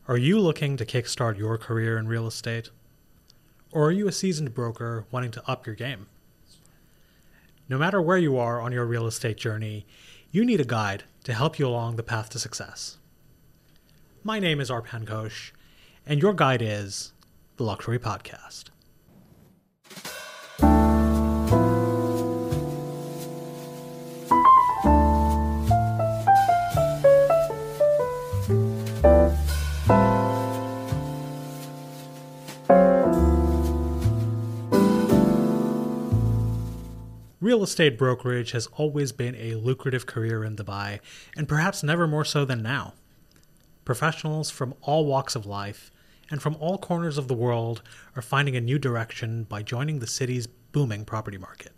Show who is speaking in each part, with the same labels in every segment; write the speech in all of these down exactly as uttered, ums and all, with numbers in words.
Speaker 1: Are you looking to kickstart your career in real estate? Or are you a seasoned broker wanting to up your game? No matter where you are on your real estate journey, you need a guide to help you along the path to success. My name is Arpan Ghosh, and your guide is The Luxury Podcast. Real estate brokerage has always been a lucrative career in Dubai, and perhaps never more so than now. Professionals from all walks of life and from all corners of the world are finding a new direction by joining the city's booming property market.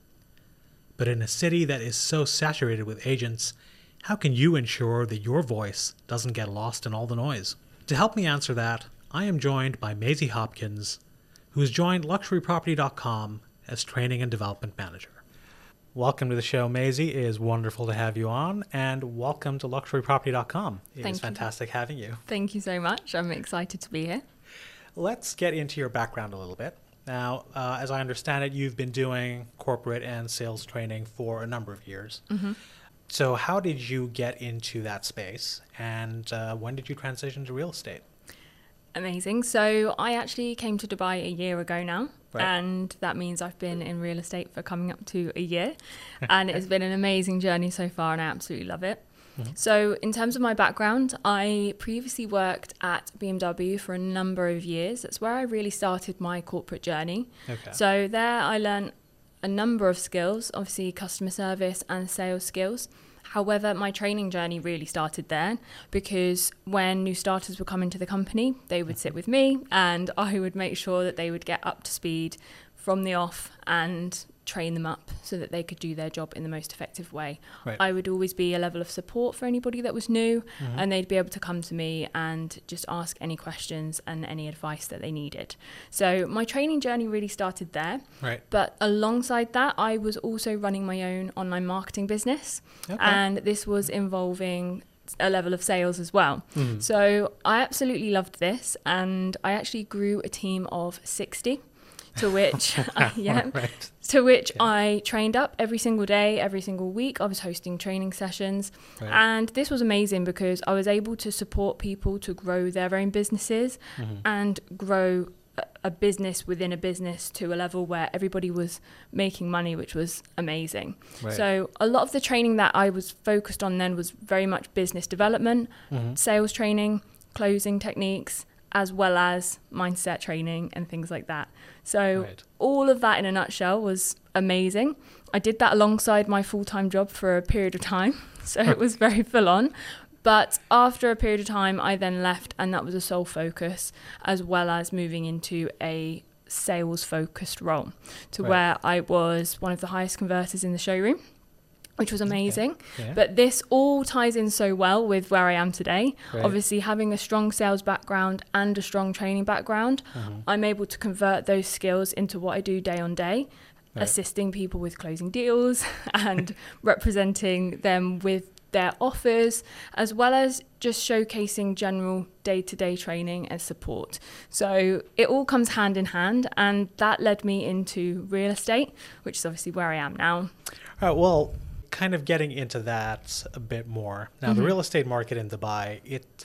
Speaker 1: But in a city that is so saturated with agents, how can you ensure that your voice doesn't get lost in all the noise? To help me answer that, I am joined by Maisie Hopkins, who has joined Luxury Property dot com as Training and Development Manager. Welcome to the show, Maisie. It is wonderful to have you on, and welcome to Luxury Property dot com. It
Speaker 2: Thank
Speaker 1: is fantastic
Speaker 2: you.
Speaker 1: having you.
Speaker 2: Thank you so much. I'm excited to be here.
Speaker 1: Let's get into your background a little bit. Now, uh, as I understand it, you've been doing corporate and sales training for a number of years.
Speaker 2: Mm-hmm.
Speaker 1: So how did you get into that space, and uh, when did you transition to real estate?
Speaker 2: Amazing. So I actually came to Dubai a year ago now,
Speaker 1: Right.
Speaker 2: and that means I've been in real estate for coming up to a year, and it's been an amazing journey so far, and I absolutely love it.
Speaker 1: Mm-hmm.
Speaker 2: So in terms of my background, I previously worked at B M W for a number of years. That's where I really started my corporate journey.
Speaker 1: Okay.
Speaker 2: So there I learned a number of skills, obviously customer service and sales skills. However, my training journey really started there because when new starters would come into the company, they would sit with me and I would make sure that they would get up to speed from the off and train them up so that they could do their job in the most effective way.
Speaker 1: Right.
Speaker 2: I would always be a level of support for anybody that was new,
Speaker 1: Mm-hmm.
Speaker 2: and they'd be able to come to me and just ask any questions and any advice that they needed. So my training journey really started there.
Speaker 1: Right.
Speaker 2: But alongside that, I was also running my own online marketing business,
Speaker 1: Okay.
Speaker 2: and this was involving a level of sales as well.
Speaker 1: Mhm.
Speaker 2: So I absolutely loved this, and I actually grew a team of sixty, to which, I, yeah,
Speaker 1: Right.
Speaker 2: to which
Speaker 1: Yeah.
Speaker 2: I trained up every single day, every single week. I was hosting training sessions,
Speaker 1: Right.
Speaker 2: and this was amazing because I was able to support people to grow their own businesses
Speaker 1: Mhm.
Speaker 2: and grow a- a business within a business to a level where everybody was making money, which was amazing.
Speaker 1: Right.
Speaker 2: So a lot of the training that I was focused on then was very much business development,
Speaker 1: Mhm.
Speaker 2: sales training, closing techniques, as well as mindset training and things like that. So
Speaker 1: Right.
Speaker 2: all of that in a nutshell was amazing. I did that alongside my full-time job for a period of time, so it was very full on. But after a period of time, I then left, and that was a sole focus, as well as moving into a sales-focused role, to
Speaker 1: Right.
Speaker 2: where I was one of the highest converters in the showroom, which was amazing.
Speaker 1: Yeah.
Speaker 2: But this all ties in so well with where I am today.
Speaker 1: Right.
Speaker 2: Obviously, having a strong sales background and a strong training background,
Speaker 1: Mhm.
Speaker 2: I'm able to convert those skills into what I do day on day,
Speaker 1: Right.
Speaker 2: assisting people with closing deals and representing them with their offers, as well as just showcasing general day-to-day training and support. So it all comes hand in hand, and that led me into real estate, which is obviously where I am now.
Speaker 1: All right, well, kind of getting into that a bit more. Now, the
Speaker 2: Mhm.
Speaker 1: real estate market in Dubai, it,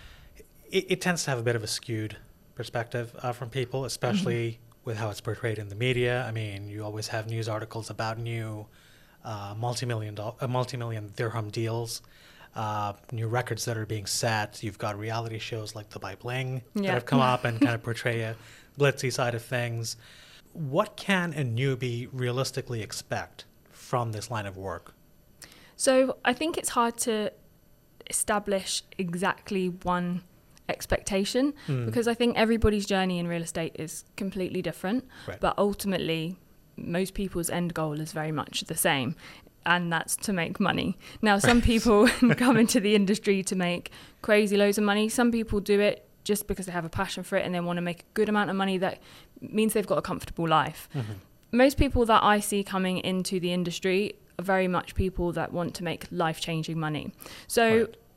Speaker 1: it it tends to have a bit of a skewed perspective uh, from people, especially with how it's portrayed in the media. I mean, you always have news articles about new uh, multi-million doll- uh, multi-million dirham deals, uh, new records that are being set. You've got reality shows like Dubai Bling that
Speaker 2: Yeah.
Speaker 1: have come up and kind of portray a glitzy side of things. What can a newbie realistically expect from this line of work?
Speaker 2: So I think it's hard to establish exactly one expectation
Speaker 1: Mm.
Speaker 2: because I think everybody's journey in real estate is completely different.
Speaker 1: Right.
Speaker 2: But ultimately, most people's end goal is very much the same, and that's to make money. Now, some people come into the industry to make crazy loads of money. Some people do it just because they have a passion for it and they want to make a good amount of money that means they've got a comfortable life.
Speaker 1: Mm-hmm.
Speaker 2: Most people that I see coming into the industry are very much people that want to make life-changing money. So
Speaker 1: Right.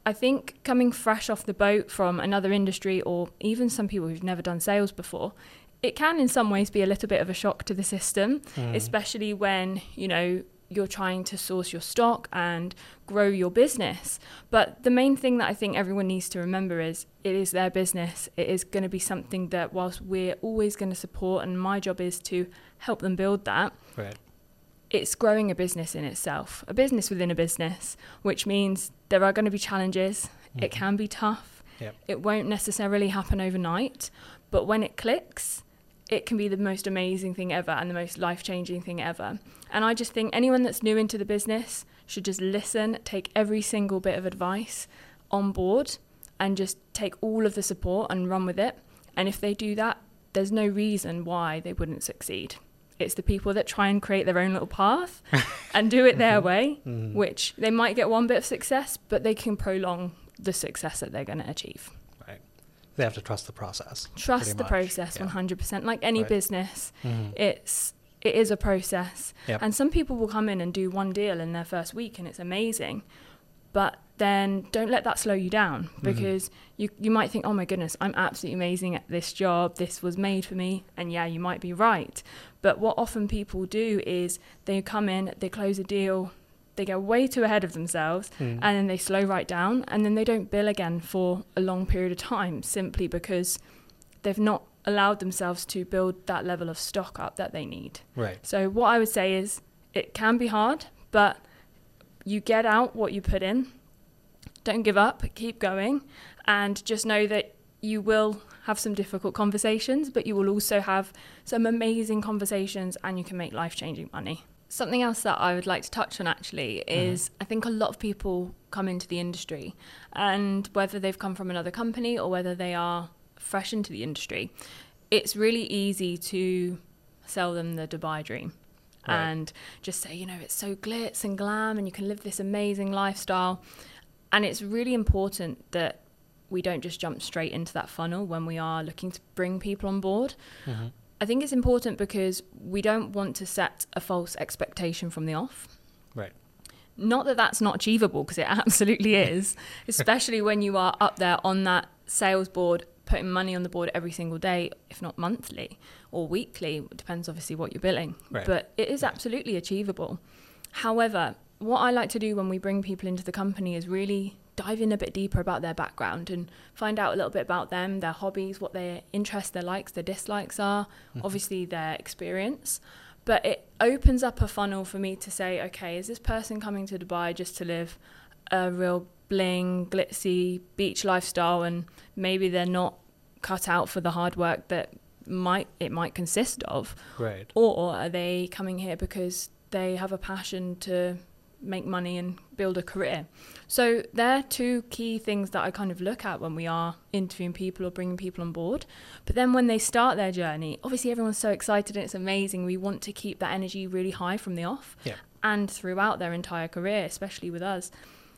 Speaker 2: I think coming fresh off the boat from another industry, or even some people who've never done sales before, it can in some ways be a little bit of a shock to the system, mm. especially when, you know, you're trying to source your stock and grow your business. But the main thing that I think everyone needs to remember is it is their business. It is going to be something that whilst we're always going to support, and my job is to help them build that,
Speaker 1: right.
Speaker 2: It's growing a business in itself, a business within a business, which means there are going to be challenges. Mm-hmm. It can be tough.
Speaker 1: Yep.
Speaker 2: It won't necessarily happen overnight, but when it clicks, it can be the most amazing thing ever and the most life-changing thing ever. And I just think anyone that's new into the business should just listen, take every single bit of advice on board and just take all of the support and run with it. And if they do that, there's no reason why they wouldn't succeed. It's the people that try and create their own little path and do it their way, mm. which they might get one bit of success, but they can prolong the success that they're going to achieve.
Speaker 1: They have to trust the process.
Speaker 2: Trust the
Speaker 1: much.
Speaker 2: process, yeah. one hundred percent. Like any
Speaker 1: right.
Speaker 2: business,
Speaker 1: mm-hmm.
Speaker 2: it's it is a process.
Speaker 1: Yep.
Speaker 2: And some people will come in and do one deal in their first week and it's amazing. But then don't let that slow you down, because mm-hmm. you, you might think, oh my goodness, I'm absolutely amazing at this job. This was made for me. And yeah, you might be right. But what often people do is they come in, they close a deal, they go way too ahead of themselves, mm. and then they slow right down, and then they don't bill again for a long period of time, simply because they've not allowed themselves to build that level of stock up that they need.
Speaker 1: Right.
Speaker 2: So what I would say is it can be hard, but you get out what you put in. Don't give up, keep going, and just know that you will have some difficult conversations, but you will also have some amazing conversations, and you can make life-changing money. Something else that I would like to touch on actually is mm-hmm. I think a lot of people come into the industry, and whether they've come from another company or whether they are fresh into the industry, it's really easy to sell them the Dubai dream. Right. And just say, you know, it's so glitz and glam and you can live this amazing lifestyle. And it's really important that we don't just jump straight into that funnel when we are looking to bring people on board. Mm-hmm. I think it's important because we don't want to set a false expectation from the off.
Speaker 1: Right.
Speaker 2: Not that that's not achievable, because it absolutely is, especially when you are up there on that sales board, putting money on the board every single day, if not monthly or weekly. It depends obviously what you're billing,
Speaker 1: right.
Speaker 2: but it is absolutely achievable. However, what I like to do when we bring people into the company is really dive in a bit deeper about their background and find out a little bit about them, their hobbies, what their interests, their likes, their dislikes are, mm-hmm. obviously their experience. But it opens up a funnel for me to say, okay, is this person coming to Dubai just to live a real bling, glitzy beach lifestyle, and maybe they're not cut out for the hard work that might it might consist of?
Speaker 1: Right.
Speaker 2: Or are they coming here because they have a passion to make money and build a career? So they're two key things that I kind of look at when we are interviewing people or bringing people on board. But then when they start their journey, obviously everyone's so excited and it's amazing. We want to keep that energy really high from the off,
Speaker 1: yeah.
Speaker 2: and throughout their entire career, especially with us.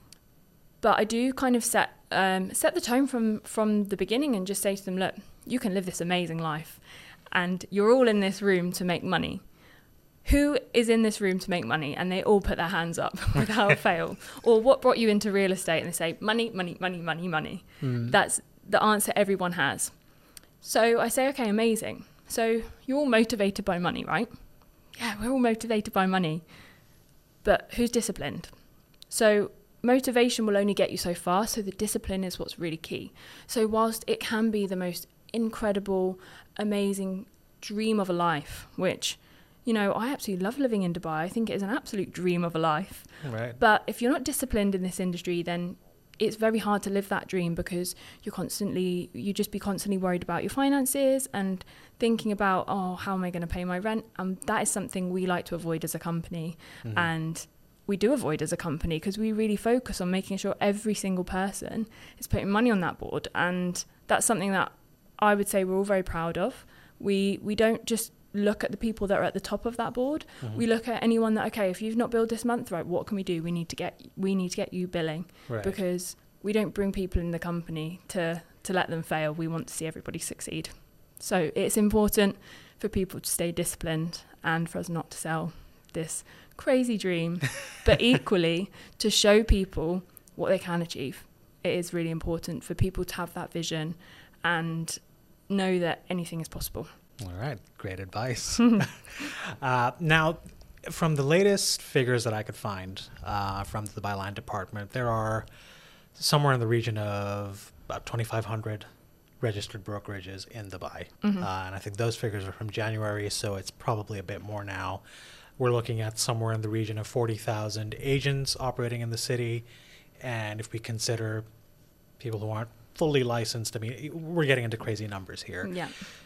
Speaker 2: But I do kind of set um, set the tone from from the beginning and just say to them, look, you can live this amazing life and you're all in this room to make money. Who is in this room to make money? And they all put their hands up without fail. Or what brought you into real estate? And they say, money, money, money, money, money. Mm. That's the answer everyone has. So I say, okay, amazing. So you're all motivated by money, right? Yeah, we're all motivated by money. But who's disciplined? So motivation will only get you so far. So the discipline is what's really key. So whilst it can be the most incredible, amazing dream of a life, which... you know, I absolutely love living in Dubai. I think it is an absolute dream of a life.
Speaker 1: Right.
Speaker 2: But if you're not disciplined in this industry, then it's very hard to live that dream, because you're constantly, you just be constantly worried about your finances and thinking about, oh, how am I going to pay my rent? And um, that is something we like to avoid as a company. Mm-hmm. And we do avoid as a company because we really focus on making sure every single person is putting money on that board. And that's something that I would say we're all very proud of. We we don't just look at the people that are at the top of that board. Mm-hmm. We look at anyone that, okay, if you've not billed this month, right, what can we do? We need to get we need to get you billing,
Speaker 1: right.
Speaker 2: because we don't bring people in the company to to let them fail. We want to see everybody succeed. So it's important for people to stay disciplined and for us not to sell this crazy dream, but equally to show people what they can achieve. it is really important for people to have that vision and know that anything is possible.
Speaker 1: All right, great advice. uh, now, from the latest figures that I could find uh, from the Byline department, there are somewhere in the region of about twenty-five hundred registered brokerages in Dubai. Mm-hmm. Uh, and I think those figures are from January, so it's probably a bit more now. We're looking at somewhere in the region of forty thousand agents operating in the city. And if we consider people who aren't fully licensed, I mean, we're getting into crazy numbers here.
Speaker 2: Yeah.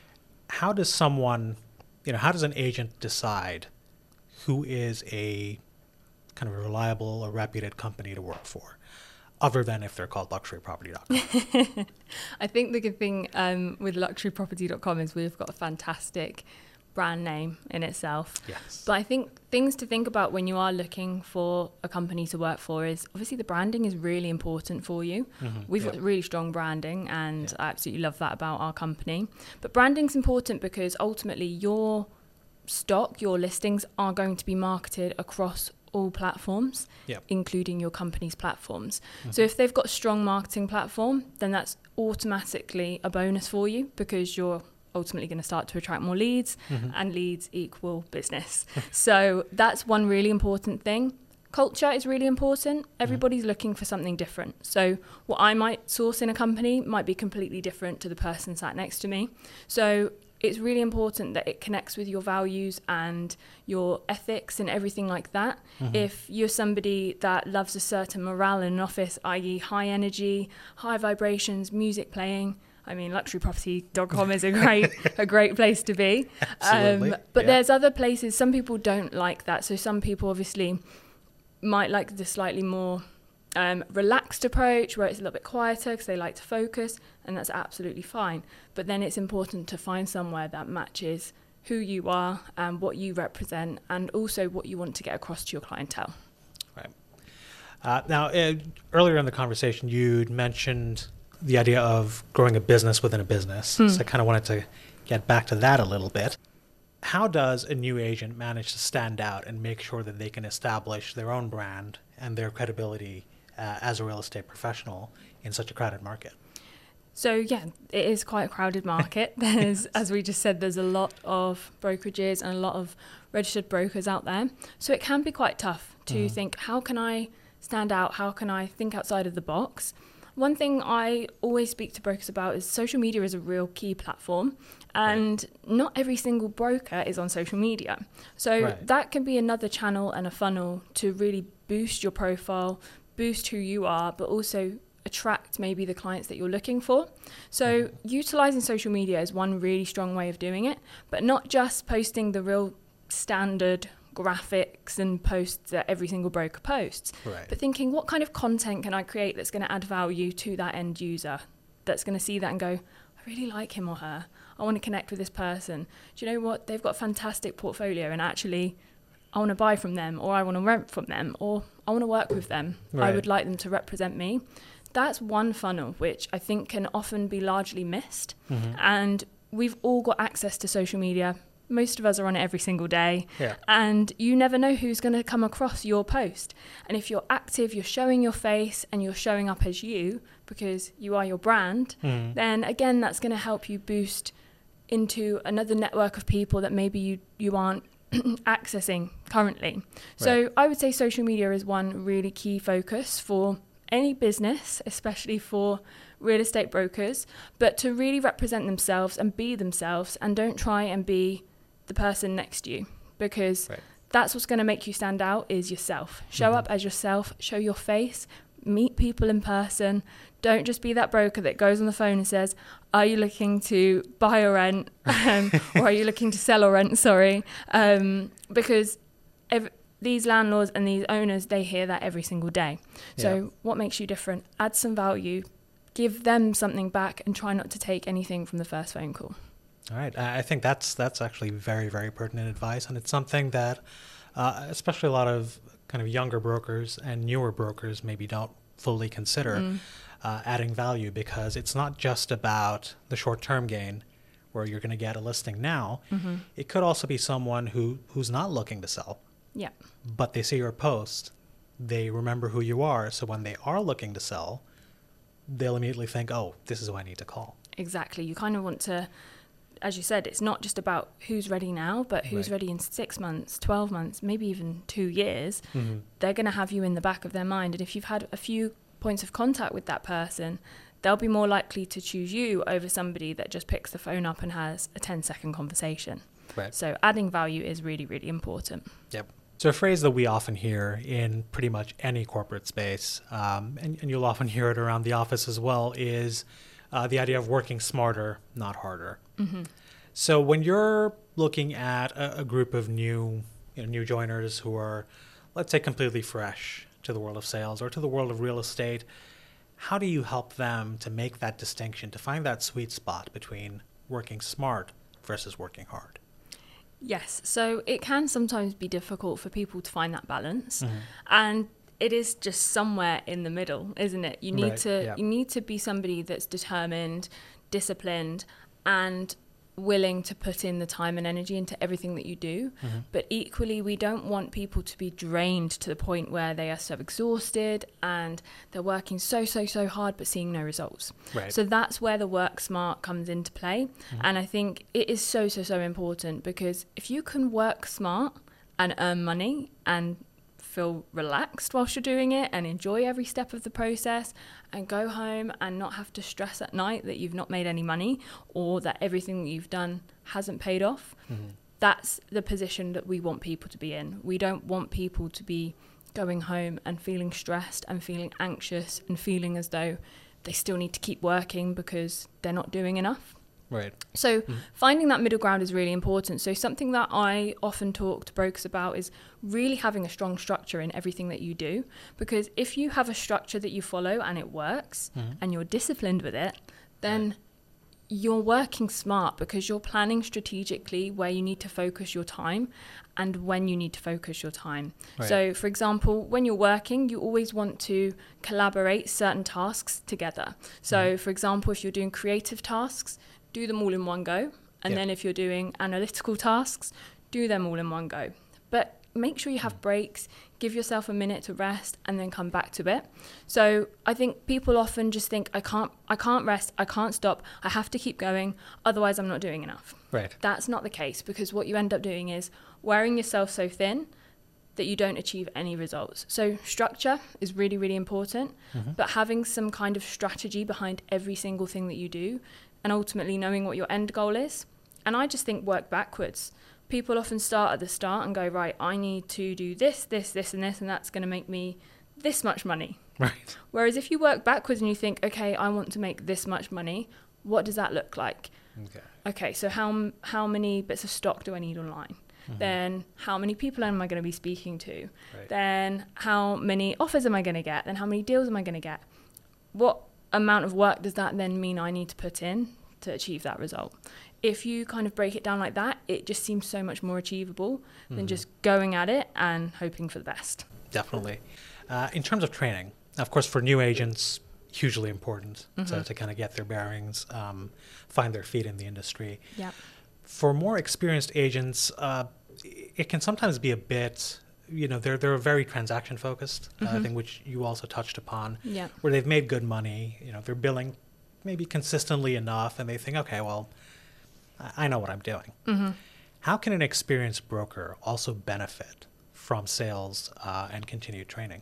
Speaker 1: How does someone, you know, how does an agent decide who is a kind of a reliable or reputed company to work for, other than if they're called luxury property dot com?
Speaker 2: I think the good thing um, with luxury property dot com is we've got a fantastic brand name in itself.
Speaker 1: Yes.
Speaker 2: But I think things to think about when you are looking for a company to work for is obviously the branding is really important for you. Mm-hmm. We've yep. got really strong branding, and yeah. I absolutely love that about our company. But branding's important because ultimately your stock, your listings are going to be marketed across all platforms, yep. including your company's platforms. Mm-hmm. So if they've got a strong marketing platform, then that's automatically a bonus for you because you're ultimately going to start to attract more leads, mm-hmm. and leads equal business. So that's one really important thing. Culture is really important. Everybody's mm-hmm. looking for something different. So what I might source in a company might be completely different to the person sat next to me. So it's really important that it connects with your values and your ethics and everything like that. Mm-hmm. If you're somebody that loves a certain morale in an office, that is high energy, high vibrations, music playing, I mean, luxury property dot com is a great a great place to be.
Speaker 1: Absolutely.
Speaker 2: Um, but
Speaker 1: yeah.
Speaker 2: there's other places, some people don't like that. So some people obviously might like the slightly more um, relaxed approach where it's a little bit quieter because they like to focus, and that's absolutely fine. But then it's important to find somewhere that matches who you are and what you represent and also what you want to get across to your clientele.
Speaker 1: Right. Uh, now, uh, earlier in the conversation, you'd mentioned the idea of growing a business within a business. Hmm. So I kind of wanted to get back to that a little bit. How does a new agent manage to stand out and make sure that they can establish their own brand and their credibility uh, as a real estate professional in such a crowded market?
Speaker 2: So yeah, it is quite a crowded market. There's, as we just said, there's a lot of brokerages and a lot of registered brokers out there. So it can be quite tough to mm-hmm. think, how can I stand out? How can I think outside of the box? One thing I always speak to brokers about is social media is a real key platform, and right. not every single broker is on social media. So right. that can be another channel and a funnel to really boost your profile, boost who you are, but also attract maybe the clients that you're looking for. So mm-hmm. utilizing social media is one really strong way of doing it, but not just posting the real standard graphics and posts that every single broker posts, right. but thinking, what kind of content can I create that's going to add value to that end user, that's going to see that and go, I really like him or her, I want to connect with this person. Do you know what, they've got a fantastic portfolio and actually I want to buy from them, or I want to rent from them, or I want to work with them. Right. I would like them to represent me. That's one funnel which I think can often be largely missed. Mm-hmm. And we've all got access to social media. Most of us are on it every single day, yeah. and you never know who's going to come across your post. And if you're active, you're showing your face and you're showing up as you because you are your brand, mm. then again, that's going to help you boost into another network of people that maybe you, you aren't accessing currently. Right. So I would say social media is one really key focus for any business, especially for real estate brokers, but to really represent themselves and be themselves, and don't try and be the person next to you, because right. that's what's going to make you stand out is yourself. Show mm-hmm. up as yourself, show your face, meet people in person. Don't just be that broker that goes on the phone and says, are you looking to buy or rent? Um, or are you looking to sell or rent? Sorry. Um, because ev- these landlords and these owners, they hear that every single day. So yeah. what makes you different? Add some value, give them something back, and try not to take anything from the first phone call.
Speaker 1: All right. I think that's that's actually very, very pertinent advice. And it's something that uh, especially a lot of kind of younger brokers and newer brokers maybe don't fully consider mm. uh, adding value, because it's not just about the short-term gain where you're going to get a listing now. Mm-hmm. It could also be someone who, who's not looking to sell.
Speaker 2: Yeah.
Speaker 1: But they see your post, they remember who you are. So when they are looking to sell, they'll immediately think, oh, this is who I need to call.
Speaker 2: Exactly. You kind of want to, as you said, it's not just about who's ready now, but who's
Speaker 1: Right.
Speaker 2: ready in six months, twelve months, maybe even two years.
Speaker 1: Mm-hmm.
Speaker 2: They're going to have you in the back of their mind. And if you've had a few points of contact with that person, they'll be more likely to choose you over somebody that just picks the phone up and has a ten second conversation.
Speaker 1: Right.
Speaker 2: So adding value is really, really important.
Speaker 1: Yep. So a phrase that we often hear in pretty much any corporate space, um, and, and you'll often hear it around the office as well, is uh, the idea of working smarter, not harder.
Speaker 2: Mm-hmm.
Speaker 1: So when you're looking at a, a group of new, you know, new joiners who are, let's say, completely fresh to the world of sales or to the world of real estate, how do you help them to make that distinction, to find that sweet spot between working smart versus working hard?
Speaker 2: Yes, so it can sometimes be difficult for people to find that balance,
Speaker 1: Mm-hmm.
Speaker 2: and it is just somewhere in the middle, isn't it? You need
Speaker 1: Right,
Speaker 2: to
Speaker 1: yeah.
Speaker 2: you need to be somebody that's determined, disciplined, and willing to put in the time and energy into everything that you do.
Speaker 1: Mm-hmm.
Speaker 2: But equally, we don't want people to be drained to the point where they are so exhausted and they're working so, so, so hard but seeing no results.
Speaker 1: Right.
Speaker 2: So that's where the work smart comes into play.
Speaker 1: Mm-hmm.
Speaker 2: And I think it is so, so, so important, because if you can work smart and earn money and feel relaxed whilst you're doing it and enjoy every step of the process and go home and not have to stress at night that you've not made any money or that everything that you've done hasn't paid off,
Speaker 1: Mm-hmm.
Speaker 2: that's the position that we want people to be in. We don't want people to be going home and feeling stressed and feeling anxious and feeling as though they still need to keep working because they're not doing enough.
Speaker 1: Right.
Speaker 2: So finding that middle ground is really important. So something that I often talk to brokers about is really having a strong structure in everything that you do. Because if you have a structure that you follow and it works
Speaker 1: Mm-hmm.
Speaker 2: and you're disciplined with it, then you're working smart because you're planning strategically where you need to focus your time and when you need to focus your time.
Speaker 1: Right.
Speaker 2: So, for example, when you're working, you always want to collaborate certain tasks together. So,
Speaker 1: Mm-hmm.
Speaker 2: for example, if you're doing creative tasks, do them all in one go. And
Speaker 1: Yeah.
Speaker 2: then if you're doing analytical tasks, do them all in one go. But make sure you have breaks, give yourself a minute to rest, and then come back to it. So I think people often just think, I can't, I can't rest, I can't stop, I have to keep going, otherwise I'm not doing enough.
Speaker 1: Right.
Speaker 2: That's not the case, because what you end up doing is wearing yourself so thin that you don't achieve any results. So structure is really, really important,
Speaker 1: Mm-hmm.
Speaker 2: but having some kind of strategy behind every single thing that you do, and ultimately knowing what your end goal is. And I just think work backwards. People often start at the start and go, right, I need to do this, this, this, and this, and that's going to make me this much money.
Speaker 1: Right.
Speaker 2: Whereas if you work backwards and you think, okay, I want to make this much money, what does that look like?
Speaker 1: Okay.
Speaker 2: Okay, so how how many bits of stock do I need online?
Speaker 1: Mm-hmm.
Speaker 2: Then how many people am I going to be speaking to?
Speaker 1: Right.
Speaker 2: Then how many offers am I going to get? Then how many deals am I going to get? What amount of work does that then mean I need to put in to achieve that result? If you kind of break it down like that, it just seems so much more achievable
Speaker 1: Mm-hmm.
Speaker 2: than just going at it and hoping for the best.
Speaker 1: Definitely. Uh, in terms of training, of course, for new agents, hugely important
Speaker 2: Mm-hmm.
Speaker 1: to, to kind of get their bearings, um, find their feet in the industry.
Speaker 2: Yeah.
Speaker 1: For more experienced agents, uh, it can sometimes be a bit, you know, they're they're very transaction focused, uh, I think, which you also touched upon,
Speaker 2: Yeah.
Speaker 1: where they've made good money, you know, they're billing maybe consistently enough, and they think, okay, well, I I know what I'm doing.
Speaker 2: Mm-hmm.
Speaker 1: How can an experienced broker also benefit from sales uh, and continued training?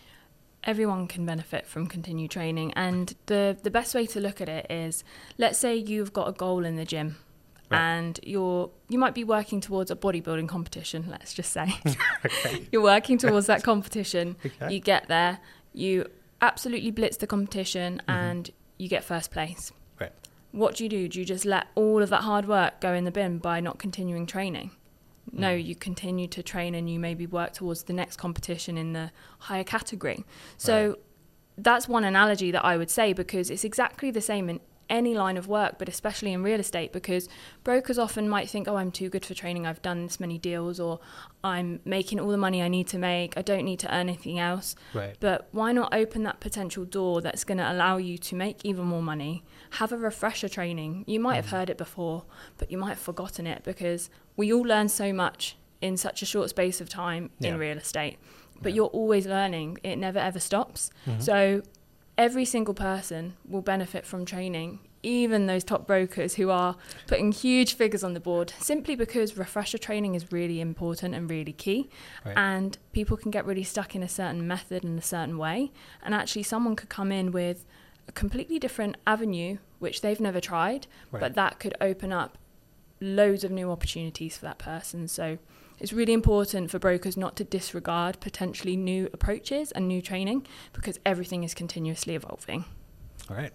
Speaker 2: Everyone can benefit from continued training, and the the best way to look at it is, let's say you've got a goal in the gym.
Speaker 1: Right.
Speaker 2: And you're you might be working towards a bodybuilding competition, let's just say.
Speaker 1: Okay.
Speaker 2: You're working towards that competition.
Speaker 1: Okay.
Speaker 2: You get there, you absolutely blitz the competition,
Speaker 1: Mm-hmm.
Speaker 2: and you get first place.
Speaker 1: Right.
Speaker 2: What do you do? Do you just let all of that hard work go in the bin by not continuing training? No,
Speaker 1: Mm.
Speaker 2: you continue to train, and you maybe work towards the next competition in the higher category. So
Speaker 1: Right.
Speaker 2: that's one analogy that I would say, because it's exactly the same in any line of work, but especially in real estate, because brokers often might think, oh, I'm too good for training, I've done this many deals, or I'm making all the money I need to make, I don't need to earn anything else.
Speaker 1: Right.
Speaker 2: But why not open that potential door that's going to allow you to make even more money? Have a refresher training. You might have heard it before, but you might have forgotten it, because we all learn so much in such a short space of time
Speaker 1: Yeah.
Speaker 2: in real estate. But
Speaker 1: Yeah.
Speaker 2: you're always learning. It never ever stops.
Speaker 1: Mhm.
Speaker 2: So every single person will benefit from training, even those top brokers who are putting huge figures on the board, simply because refresher training is really important and really key. Right. And people can get really stuck in a certain method and a certain way. And actually someone could come in with a completely different avenue, which they've never tried, right. but that could open up loads of new opportunities for that person. So it's really important for brokers not to disregard potentially new approaches and new training, because everything is continuously evolving.
Speaker 1: All right.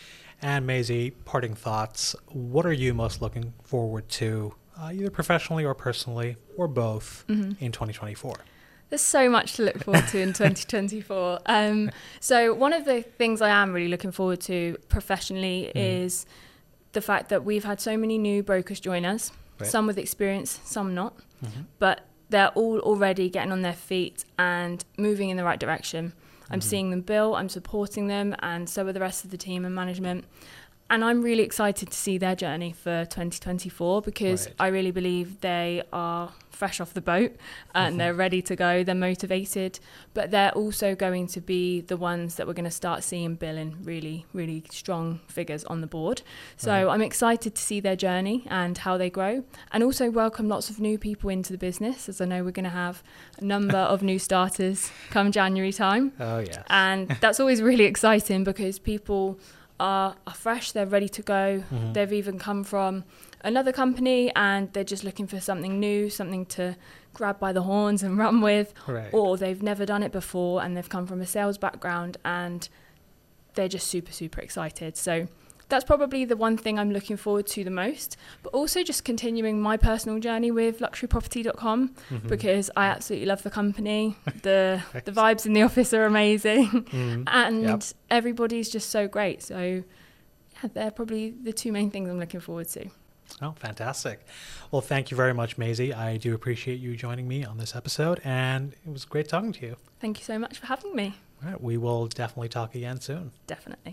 Speaker 1: And Maisie, parting thoughts. What are you most looking forward to, uh, either professionally or personally, or both, mm-hmm. in twenty twenty-four?
Speaker 2: There's so much to look forward to in twenty twenty-four. Um, so one of the things I am really looking forward to professionally mm. is the fact that we've had so many new brokers join us, right. some with experience, some not, mm-hmm. but they're all already getting on their feet and moving in the right direction. I'm mm-hmm. seeing them build, I'm supporting them, and so are the rest of the team and management. And I'm really excited to see their journey for twenty twenty-four, because right. I really believe they are fresh off the boat and mm-hmm. they're ready to go, they're motivated, but they're also going to be the ones that we're going to start seeing billing really, really strong figures on the board. So right. I'm excited to see their journey and how they grow, and also welcome lots of new people into the business, as I know we're going to have a number of new starters come January time.
Speaker 1: Oh, yes.
Speaker 2: And that's always really exciting, because people Are, are fresh, they're ready to go. Mm-hmm. They've even come from another company and they're just looking for something new, something to grab by the horns and run with.
Speaker 1: Right.
Speaker 2: Or they've never done it before and they've come from a sales background and they're just super, super excited. So that's probably the one thing I'm looking forward to the most, but also just continuing my personal journey with luxury property dot com, mm-hmm. because I absolutely love the company. The the vibes in the office are amazing, mm-hmm. and yep. everybody's just so great. So yeah, they're probably the two main things I'm looking forward to.
Speaker 1: Oh, fantastic. Well, thank you very much, Maisie. I do appreciate you joining me on this episode, and it was great talking to you.
Speaker 2: Thank you so much for having me.
Speaker 1: All right, we will definitely talk again soon.
Speaker 2: Definitely.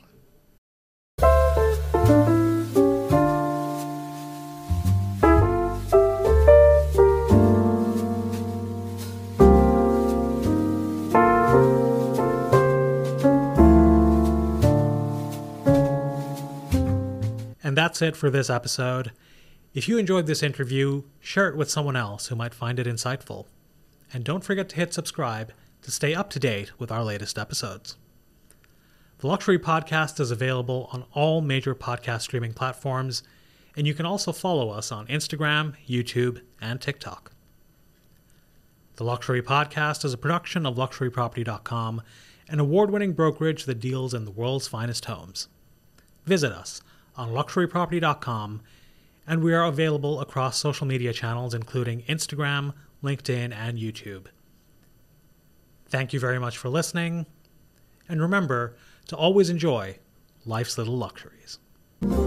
Speaker 1: And that's it for this episode. If you enjoyed this interview, share it with someone else who might find it insightful. And don't forget to hit subscribe to stay up to date with our latest episodes. The Luxury Podcast is available on all major podcast streaming platforms, and you can also follow us on Instagram, YouTube, and TikTok. The Luxury Podcast is a production of luxury property dot com, an award-winning brokerage that deals in the world's finest homes. Visit us on luxury property dot com, and we are available across social media channels including Instagram, LinkedIn, and YouTube. Thank you very much for listening, and remember to always enjoy life's little luxuries.